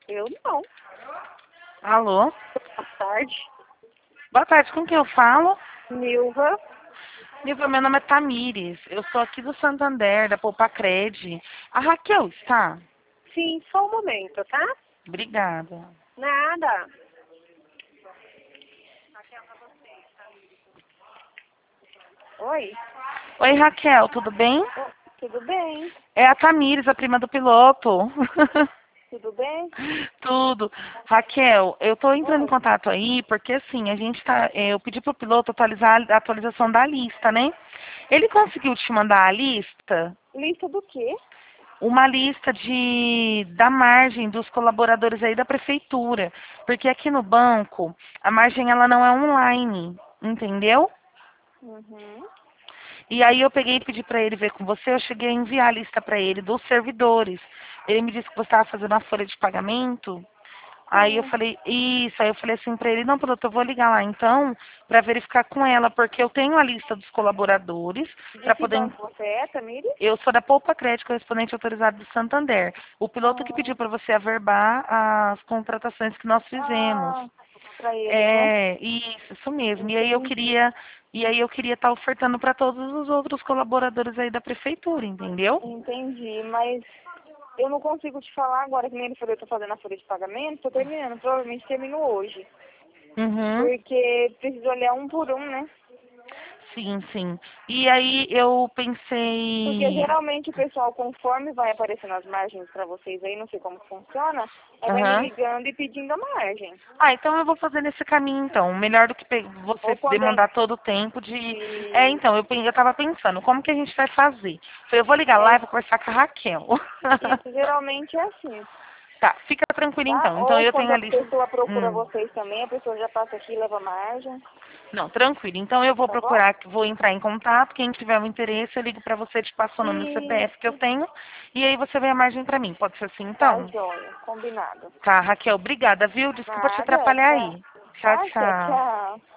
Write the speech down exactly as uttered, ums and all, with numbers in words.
Eu não. Alô? Boa tarde. Boa tarde, com quem eu falo? Nilva. Nilva, meu nome é Tamires. Eu sou aqui do Santander, da Poupa Cred. A Raquel está? Sim, só um momento, tá? Obrigada. Nada. Oi. Oi, Raquel, tudo bem? Oh, tudo bem? É a Tamires, a prima do piloto. Tudo bem? Tudo. Raquel, eu tô entrando em Oi. contato aí porque assim, a gente tá. eh, Eu pedi pro piloto atualizar a atualização da lista, né? Ele conseguiu te mandar a lista? Lista do quê? Uma lista de da margem dos colaboradores aí da prefeitura, porque aqui no banco a margem ela não é online, entendeu? Uhum. E aí eu peguei e pedi para ele ver com você, eu cheguei a enviar a lista para ele dos servidores. Ele me disse que você estava fazendo a folha de pagamento. Aí eu Sim. falei, isso, aí eu falei assim pra ele, não, produtor, eu vou ligar lá então para verificar com ela, porque eu tenho a lista dos colaboradores De para que poder. banco você é, Tamires? Eu sou da Poupa Crédito, correspondente autorizado do Santander. O piloto que Ah, pediu para você averbar as contratações que nós fizemos. ah, pra eles, né? É, isso, isso mesmo. E aí eu Entendi. queria, e aí eu queria estar ofertando para todos os outros colaboradores aí da prefeitura, entendeu? Entendi, mas eu não consigo te falar agora, que nem ele falou, eu tô fazendo a folha de pagamento, tô terminando, provavelmente termino hoje. Uhum. Porque preciso olhar um por um, né? Sim, sim. E aí eu Porque pensei, geralmente o pessoal, conforme vai aparecendo as margens para vocês aí, não sei como funciona, aí vai me aham. ligando e pedindo a margem. Ah, então eu vou fazer nesse caminho então. Melhor do que pe- você Ou quando é demandar todo o tempo de. É, de... então, eu, pen- eu tava pensando, como que a gente vai fazer? Falei, eu vou ligar lá É, e vou conversar com a Raquel. isso geralmente é assim, Tá, fica tranquilo tá? então. Então Ou eu quando tenho a a lista. pessoa procura Hum. vocês também, a pessoa já passa aqui e leva margem, Não, tranquilo. Então eu vou tá bom? procurar, vou entrar em contato. Quem tiver um interesse, eu ligo pra você, te passo o nome do C P F que eu Isso, tenho. E aí você vê a margem pra mim. Pode ser assim tá então? joia, combinado. Tá, Raquel, obrigada, viu? Desculpa te Nada, atrapalhar tchau. aí. Tchau, Acha, tchau. tchau.